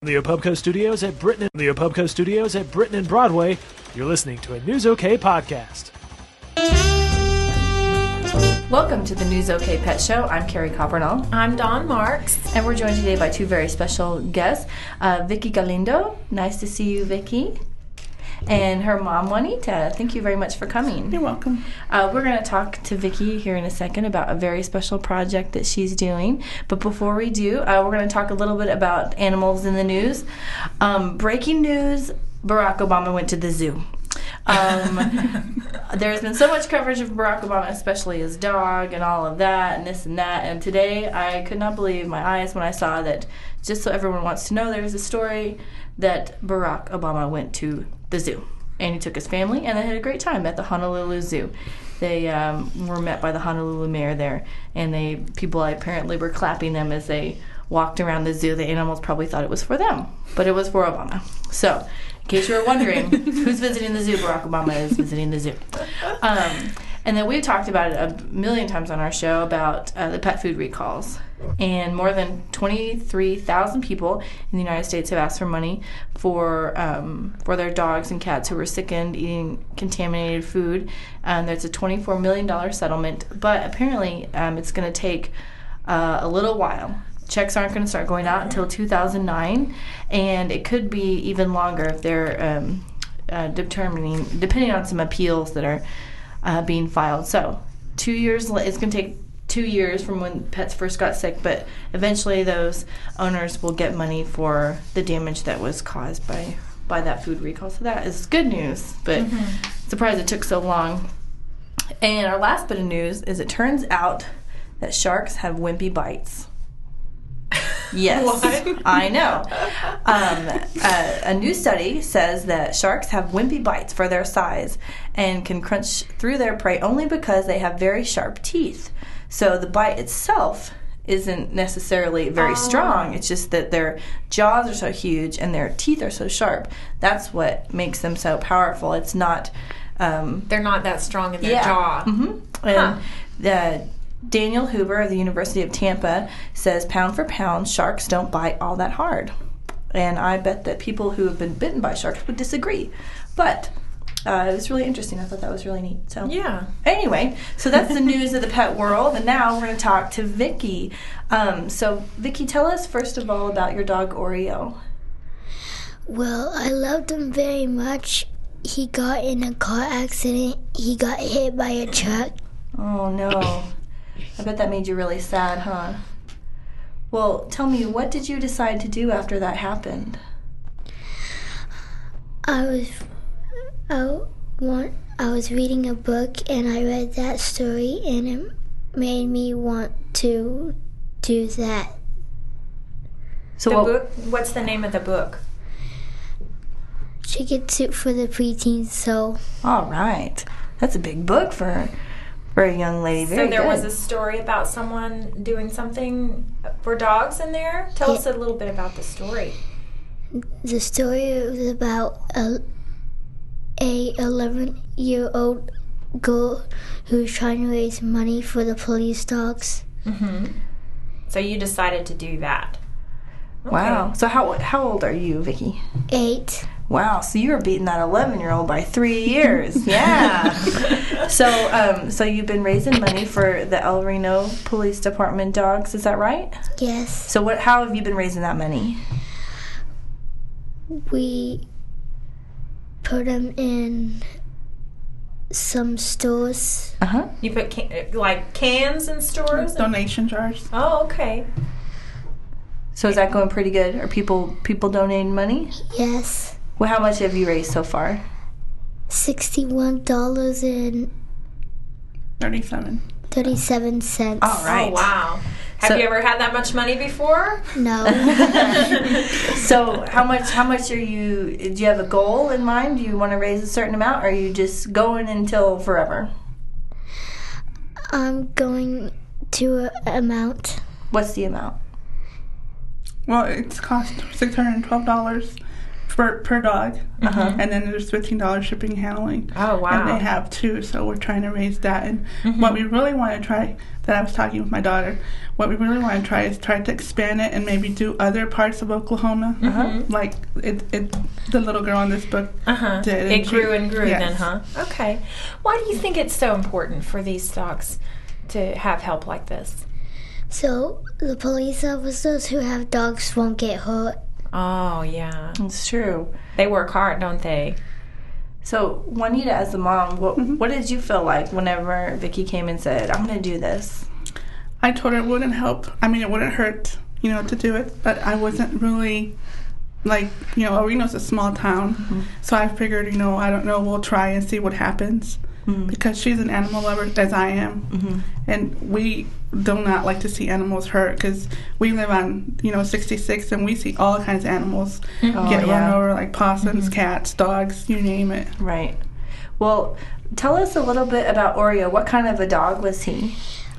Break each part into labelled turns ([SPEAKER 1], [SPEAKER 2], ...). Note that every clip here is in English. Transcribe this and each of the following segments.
[SPEAKER 1] The Opubco Studios at Britton and Broadway, you're listening to a News OK podcast.
[SPEAKER 2] Welcome to the News OK Pet Show. I'm Carrie Coppernall.
[SPEAKER 3] I'm Dawn Marks.
[SPEAKER 2] And we're joined today by two very special guests. Vicky Galindo. Nice to see you, Vicky. And her mom, Juanita. Thank you very much for coming.
[SPEAKER 3] You're welcome.
[SPEAKER 2] We're going to talk to Vicky here in a second about a very special project that she's doing. But before we do, we're going to talk a little bit about animals in the news. Breaking news, Barack Obama went to the zoo. There's been so much coverage of Barack Obama, especially his dog and all of that and this and that. And today I could not believe my eyes when I saw that, just so everyone wants to know, there's a story that Barack Obama went to the zoo. And he took his family, and they had a great time at the Honolulu Zoo. They were met by the Honolulu mayor there, and people apparently were clapping them as they walked around the zoo. The animals probably thought it was for them, but it was for Obama. So, in case you were wondering who's visiting the zoo, Barack Obama is visiting the zoo. And then we've talked about it a million times on our show about the pet food recalls. And more than 23,000 people in the United States have asked for money for their dogs and cats who were sickened eating contaminated food. There's a $24 million settlement, but apparently it's going to take a little while. Checks aren't going to start going out until 2009, and it could be even longer if they're depending on some appeals that are being filed. So 2 years, it's going to take 2 years from when pets first got sick, but eventually those owners will get money for the damage that was caused by that food recall. So that is good news, but surprised it took so long. And our last bit of news is it turns out that sharks have wimpy bites. Yes,
[SPEAKER 3] What?
[SPEAKER 2] I know. A new study says that sharks have wimpy bites for their size and can crunch through their prey only because they have very sharp teeth. So the bite itself isn't necessarily very strong. It's just that their jaws are so huge and their teeth are so sharp. That's what makes them so powerful. It's not...
[SPEAKER 3] They're not that strong in their jaw.
[SPEAKER 2] And Daniel Huber of the University of Tampa says, pound for pound, sharks don't bite all that hard. And I bet that people who have been bitten by sharks would disagree. But it was really interesting. I thought that was really neat. So
[SPEAKER 3] Yeah.
[SPEAKER 2] Anyway, so that's the news of the pet world. And now we're going to talk to Vicky. So Vicky, tell us first of all about your dog Oreo.
[SPEAKER 4] Well, I loved him very much. He got in a car accident. He got hit by a truck.
[SPEAKER 2] Oh, no. I bet that made you really sad, huh? Well, tell me, what did you decide to do after that happened?
[SPEAKER 4] I was reading a book and I read that story and it made me want to do that.
[SPEAKER 2] So
[SPEAKER 3] What's the name of the book?
[SPEAKER 4] Chicken Soup for the Preteen Soul.
[SPEAKER 2] All right. That's a big book for a young lady. Very
[SPEAKER 3] So there
[SPEAKER 2] good.
[SPEAKER 3] was a story about someone doing something for dogs in there? Tell us a little bit about the story.
[SPEAKER 4] The story was about a 11-year-old girl who was trying to raise money for the police dogs.
[SPEAKER 3] So you decided to do that. Okay.
[SPEAKER 2] Wow. So how old are you, Vicky?
[SPEAKER 4] 8.
[SPEAKER 2] Wow. So you were beating that 11-year-old by 3 years. Yeah. So you've been raising money for the El Reno Police Department dogs. Is that right?
[SPEAKER 4] Yes.
[SPEAKER 2] So how have you been raising that money?
[SPEAKER 4] We put them in some stores.
[SPEAKER 3] You put cans in stores?
[SPEAKER 5] Donation jars.
[SPEAKER 3] Oh, okay.
[SPEAKER 2] So is that going pretty good? Are people donating money?
[SPEAKER 4] Yes.
[SPEAKER 2] Well, how much have you raised so far?
[SPEAKER 4] $61 and 37 cents.
[SPEAKER 2] All right.
[SPEAKER 3] Oh, wow. Have
[SPEAKER 2] So-
[SPEAKER 3] you ever had that much money before?
[SPEAKER 4] No.
[SPEAKER 2] So how much do you have a goal in mind? Do you want to raise a certain amount, or are you just going until forever?
[SPEAKER 4] I'm going to an amount.
[SPEAKER 2] What's the amount?
[SPEAKER 5] Well, it's cost $612 per dog, and then there's $15 shipping and handling.
[SPEAKER 3] Oh, wow.
[SPEAKER 5] And they have 2, so we're trying to raise that. And what we really want to try, that I was talking with my daughter, what we really want to try is try to expand it and maybe do other parts of Oklahoma, like the little girl in this book did.
[SPEAKER 3] It grew and grew
[SPEAKER 5] yes.
[SPEAKER 3] then, huh? Okay. Why do you think it's so important for these dogs to have help like this?
[SPEAKER 4] So the police officers who have dogs won't get hurt.
[SPEAKER 3] Oh, yeah.
[SPEAKER 2] It's true.
[SPEAKER 3] They work hard, don't they?
[SPEAKER 2] So, Juanita, as the mom, what did you feel like whenever Vicky came and said, I'm going to do this?
[SPEAKER 5] I told her it wouldn't help. I mean, it wouldn't hurt, to do it. But I wasn't really, Reno's a small town. So I figured, I don't know, we'll try and see what happens. Because she's an animal lover, as I am. And we do not like to see animals hurt because we live on, 66, and we see all kinds of animals get run over, like possums, cats, dogs, you name it.
[SPEAKER 2] Right. Well, tell us a little bit about Oreo. What kind of a dog was he?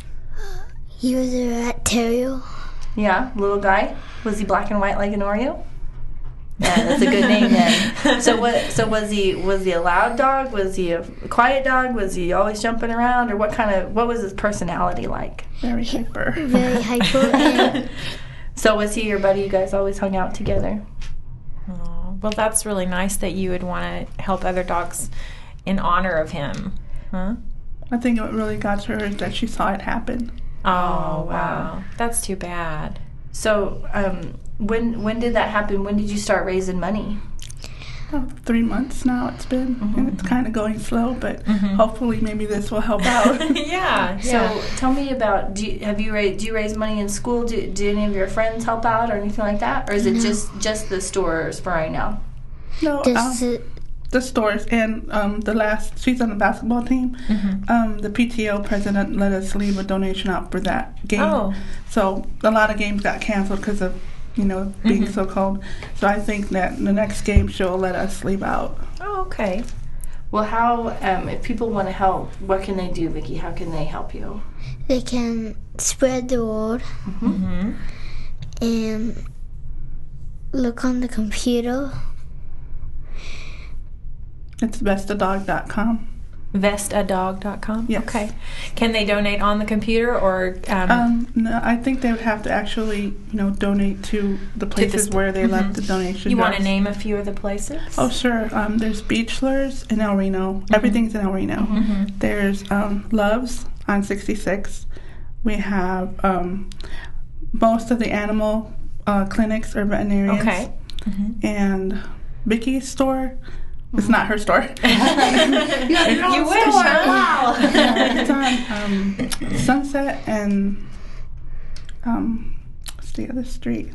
[SPEAKER 4] He was a rat terrier.
[SPEAKER 2] Yeah, little guy. Was he black and white like an Oreo? Yeah, that's a good name then. So was he a loud dog? Was he a quiet dog? Was he always jumping around, or what was his personality like?
[SPEAKER 5] Very hyper.
[SPEAKER 4] Very hyper.
[SPEAKER 2] So was he your buddy? You guys always hung out together?
[SPEAKER 3] Oh, well, that's really nice that you would want to help other dogs in honor of him. Huh?
[SPEAKER 5] I think what really got to her is that she saw it happen.
[SPEAKER 3] Oh, wow. That's too bad.
[SPEAKER 2] So, when did that happen? When did you start raising money?
[SPEAKER 5] 3 months now it's been, and it's kind of going slow, but hopefully maybe this will help out.
[SPEAKER 3] Yeah.
[SPEAKER 2] So tell me about, do you raise money in school? Do any of your friends help out or anything like that? Or is it just the stores for right now?
[SPEAKER 5] No, the stores, and she's on the basketball team. The PTO president let us leave a donation out for that game.
[SPEAKER 3] Oh.
[SPEAKER 5] So a lot of games got canceled because of being so cold. So I think that the next game she'll let us leave out.
[SPEAKER 3] Oh, okay.
[SPEAKER 2] Well, how if people want to help, what can they do, Vicky? How can they help you?
[SPEAKER 4] They can spread the word and look on the computer.
[SPEAKER 5] It's vestadog.com.
[SPEAKER 3] Vestadog.com?
[SPEAKER 5] Yes.
[SPEAKER 3] Okay. Can they donate on the computer or?
[SPEAKER 5] No, I think they would have to actually, donate to the places where they left the donation.
[SPEAKER 3] You want to name a few of the places?
[SPEAKER 5] Oh, sure. There's Beechlers in El Reno. Everything's in El Reno. There's Love's on 66. We have most of the animal clinics or veterinarians.
[SPEAKER 3] Okay.
[SPEAKER 5] And Vicky's store. It's not her store.
[SPEAKER 3] You wish, huh? Wow.
[SPEAKER 5] It's on Sunset and what's the other street?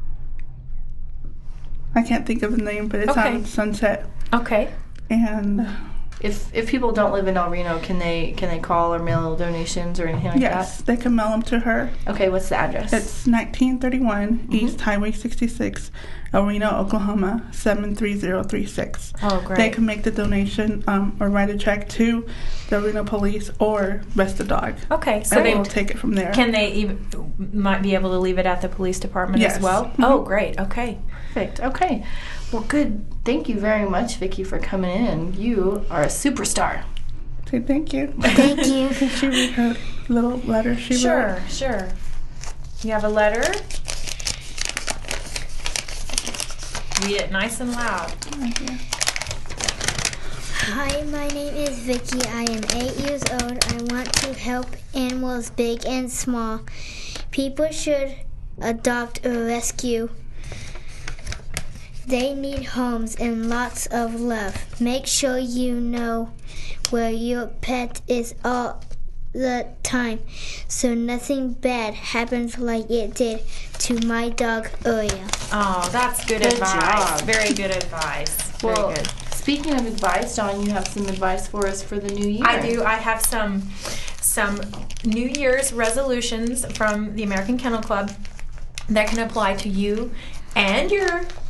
[SPEAKER 5] I can't think of the name, but it's on Sunset.
[SPEAKER 3] Okay.
[SPEAKER 5] And
[SPEAKER 2] if people don't live in El Reno, can they call or mail donations or anything like that?
[SPEAKER 5] yes, they can mail them to her.
[SPEAKER 2] Okay, what's the address?
[SPEAKER 5] It's 1931 East Highway 66, El Reno, Oklahoma 73036.
[SPEAKER 3] Oh, great.
[SPEAKER 5] They can make the donation or write a check to the Reno Police or Vestadog.
[SPEAKER 3] Okay, so
[SPEAKER 5] and
[SPEAKER 3] they
[SPEAKER 5] we'll take it from there.
[SPEAKER 3] Can they even might be able to leave it at the police department
[SPEAKER 5] Yes.
[SPEAKER 3] as well? Oh, great. Okay.
[SPEAKER 2] Perfect. Okay. Well, good. Thank you very much, Vicky, for coming in. You are a superstar.
[SPEAKER 5] Say thank you.
[SPEAKER 4] Thank you.
[SPEAKER 5] Can she read her little letter she wrote?
[SPEAKER 3] Sure. You have a letter? Read it nice and loud.
[SPEAKER 4] Hi, my name is Vicky. I am 8 years old. I want to help animals big and small. People should adopt or rescue. They need homes and lots of love. Make sure you know where your pet is all the time, so nothing bad happens like it did to my dog Oreo.
[SPEAKER 3] Oh, that's good
[SPEAKER 2] Good
[SPEAKER 3] advice.
[SPEAKER 2] job.
[SPEAKER 3] Very good advice.
[SPEAKER 2] Well,
[SPEAKER 3] Very good.
[SPEAKER 2] speaking of advice, Dawn, you have some advice for us for the new year.
[SPEAKER 3] I do. I have some New Year's resolutions from the American Kennel Club that can apply to you and your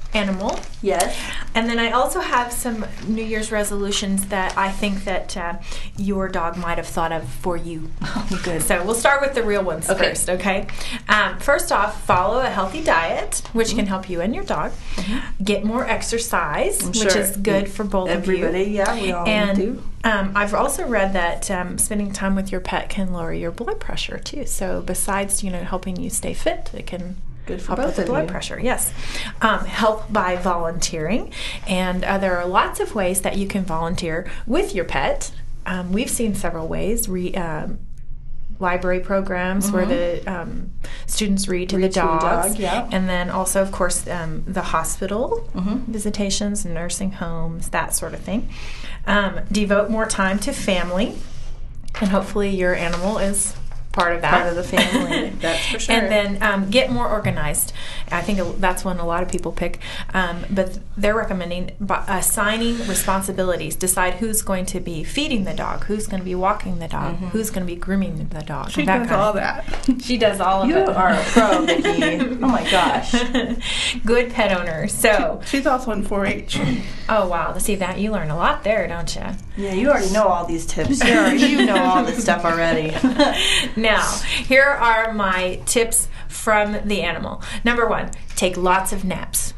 [SPEAKER 3] animal.
[SPEAKER 2] Yes.
[SPEAKER 3] And then I also have some New Year's resolutions that I think that your dog might have thought of for you.
[SPEAKER 2] Oh, good.
[SPEAKER 3] So we'll start with the real ones first, okay? First off, follow a healthy diet, which can help you and your dog. Get more exercise, which is good for both of you.
[SPEAKER 2] Everybody, yeah, we all do.
[SPEAKER 3] I've also read that spending time with your pet can lower your blood pressure too. So besides, helping you stay fit, it can
[SPEAKER 2] Good for
[SPEAKER 3] help with
[SPEAKER 2] both
[SPEAKER 3] the
[SPEAKER 2] of
[SPEAKER 3] blood
[SPEAKER 2] you.
[SPEAKER 3] pressure. Yes. Help by volunteering, and there are lots of ways that you can volunteer with your pet. We've seen several ways. Library programs where the students read to the dogs, and then also, of course, the hospital visitations, nursing homes, that sort of thing. Devote more time to family, and hopefully your animal is part of that.
[SPEAKER 2] Part of the family, that's for sure.
[SPEAKER 3] And then get more organized. I think that's one a lot of people pick. But they're recommending assigning responsibilities. Decide who's going to be feeding the dog, who's going to be walking the dog, who's going to be grooming the dog.
[SPEAKER 5] She does all that.
[SPEAKER 3] She does all of
[SPEAKER 2] You
[SPEAKER 3] it.
[SPEAKER 2] are a pro, Vicki. Oh my gosh.
[SPEAKER 3] Good pet owner. So,
[SPEAKER 5] She's also in 4-H.
[SPEAKER 3] oh wow, see that you learn a lot there, don't you?
[SPEAKER 2] Yeah, you already know all these tips. You know all this stuff already.
[SPEAKER 3] Now, here are my tips from the animal. Number 1, take lots of naps.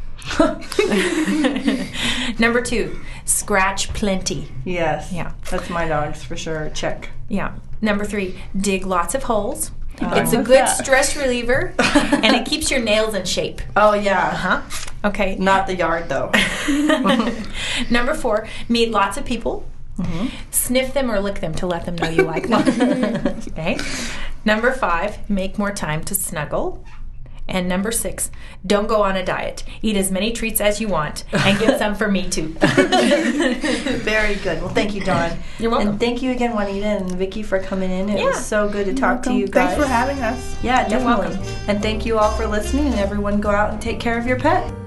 [SPEAKER 3] Number 2, scratch plenty.
[SPEAKER 2] Yes.
[SPEAKER 3] Yeah.
[SPEAKER 2] That's my dog's for sure. Check.
[SPEAKER 3] Yeah. Number 3, dig lots of holes.
[SPEAKER 2] Oh,
[SPEAKER 3] It's a
[SPEAKER 2] what's
[SPEAKER 3] good
[SPEAKER 2] that?
[SPEAKER 3] stress reliever, and it keeps your nails in shape.
[SPEAKER 2] Oh, yeah.
[SPEAKER 3] Huh? Okay.
[SPEAKER 2] Not the yard, though.
[SPEAKER 3] Number 4, meet lots of people. Sniff them or lick them to let them know you like them. Okay. Number 5, make more time to snuggle. And number 6, don't go on a diet. Eat as many treats as you want, and get some for me too.
[SPEAKER 2] Very good. Well, thank you, Dawn.
[SPEAKER 3] You're welcome.
[SPEAKER 2] And thank you again, Juanita and Vicki, for coming in. It was so good to talk to you guys.
[SPEAKER 5] Thanks for having us.
[SPEAKER 2] Yeah,
[SPEAKER 3] You're
[SPEAKER 2] definitely.
[SPEAKER 3] welcome.
[SPEAKER 2] And thank you all for listening, and everyone go out and take care of your pet.